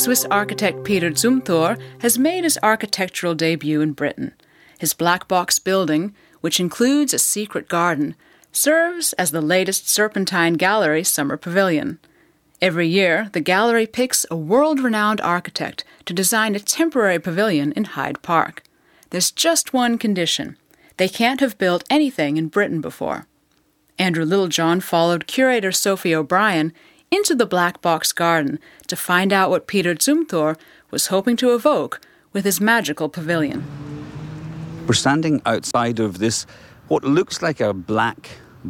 Swiss architect Peter Zumthor has made his architectural debut in Britain. His black box building, which includes a secret garden, serves as the latest Serpentine Gallery summer pavilion. Every year, the gallery picks a world-renowned architect to design a temporary pavilion in Hyde Park. There's just one condition. They can't have built anything in Britain before. Andrew Littlejohn followed curator Sophie O'Brien into the Black Box Garden to find out what Peter Zumthor was hoping to evoke with his magical pavilion. We're standing outside of this, what looks like a black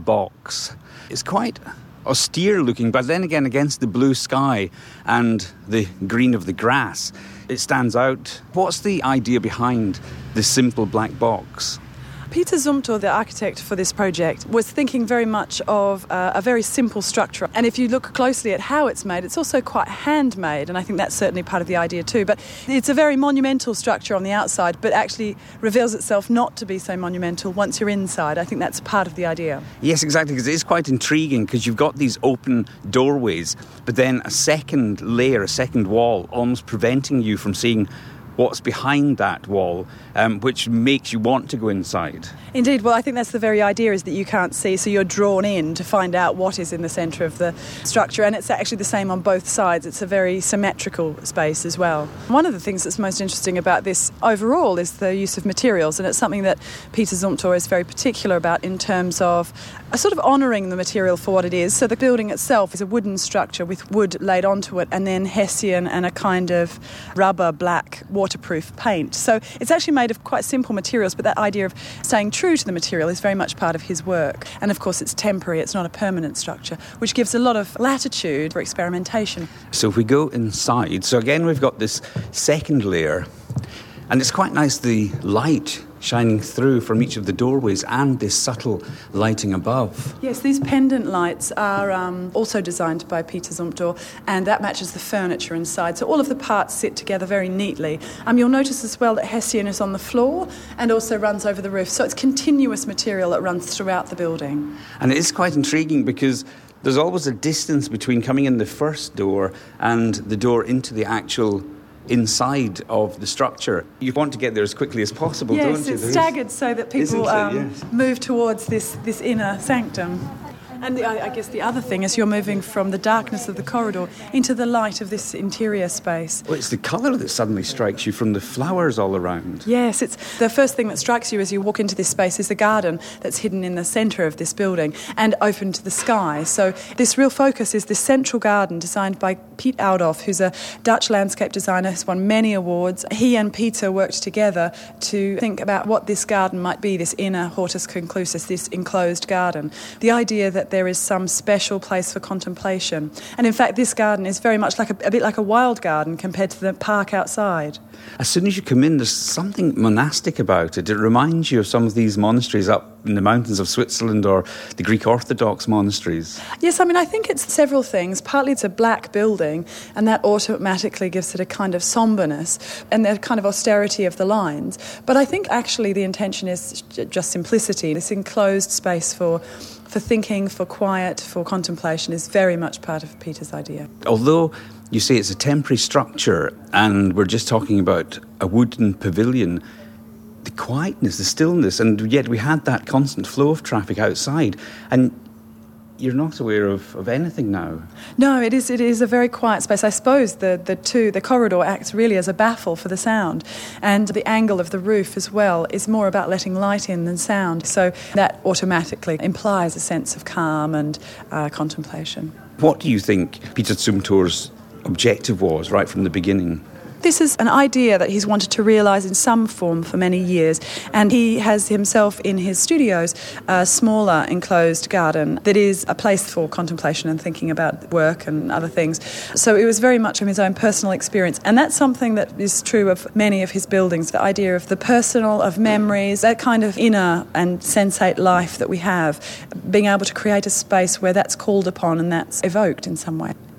box. It's quite austere looking, but then again against the blue sky and the green of the grass, it stands out. What's the idea behind this simple black box? Peter Zumthor, the architect for this project, was thinking very much of a very simple structure. And if you look closely at how it's made, it's also quite handmade, and I think that's certainly part of the idea too. But it's a very monumental structure on the outside, but actually reveals itself not to be so monumental once you're inside. I think that's part of the idea. Yes, exactly, because it is quite intriguing, because you've got these open doorways, but then a second layer, a second wall, almost preventing you from seeing what's behind that wall, which makes you want to go inside. Indeed. Well, I think that's the very idea, is that you can't see, so you're drawn in to find out what is in the centre of the structure, and it's actually the same on both sides. It's a very symmetrical space as well. One of the things that's most interesting about this overall is the use of materials, and it's something that Peter Zumthor is very particular about in terms of a sort of honouring the material for what it is. So the building itself is a wooden structure with wood laid onto it, and then hessian and a kind of rubber black waterproof paint. So it's actually made of quite simple materials, but that idea of staying true to the material is very much part of his work. And of course it's temporary, it's not a permanent structure, which gives a lot of latitude for experimentation. So if we go inside, so again we've got this second layer, and it's quite nice, the light shining through from each of the doorways and this subtle lighting above. Yes, these pendant lights are also designed by Peter Zumthor, and that matches the furniture inside. So all of the parts sit together very neatly. You'll notice as well that hessian is on the floor and also runs over the roof. So it's continuous material that runs throughout the building. And it is quite intriguing because there's always a distance between coming in the first door and the door into the actual inside of the structure. You want to get there as quickly as possible, don't you? Yes, it's staggered so that people move towards this inner sanctum. And I guess the other thing is you're moving from the darkness of the corridor into the light of this interior space. Well, it's the colour that suddenly strikes you from the flowers all around. Yes, it's the first thing that strikes you as you walk into this space is the garden that's hidden in the centre of this building and open to the sky. So this real focus is this central garden designed by Piet Oudolf, who's a Dutch landscape designer, who's won many awards. He and Peter worked together to think about what this garden might be, this inner hortus conclusus, this enclosed garden. The idea that there is some special place for contemplation. And in fact, this garden is very much like a bit like a wild garden compared to the park outside. As soon as you come in, there's something monastic about it. It reminds you of some of these monasteries up in the mountains of Switzerland or the Greek Orthodox monasteries. Yes, I think it's several things. Partly it's a black building, and that automatically gives it a kind of sombreness and the kind of austerity of the lines. But I think actually the intention is just simplicity. This enclosed space for thinking, for quiet, for contemplation is very much part of Peter's idea. Although you say it's a temporary structure and we're just talking about a wooden pavilion, the quietness, the stillness, and yet we had that constant flow of traffic outside, and you're not aware of anything now. No, it is a very quiet space. I suppose the corridor acts really as a baffle for the sound, and the angle of the roof as well is more about letting light in than sound. So that automatically implies a sense of calm and contemplation. What do you think Peter Zumthor's objective was right from the beginning? This is an idea that he's wanted to realise in some form for many years, and he has himself in his studios a smaller enclosed garden that is a place for contemplation and thinking about work and other things. So it was very much from his own personal experience, and that's something that is true of many of his buildings, the idea of the personal, of memories, that kind of inner and sensate life that we have, being able to create a space where that's called upon and that's evoked in some way.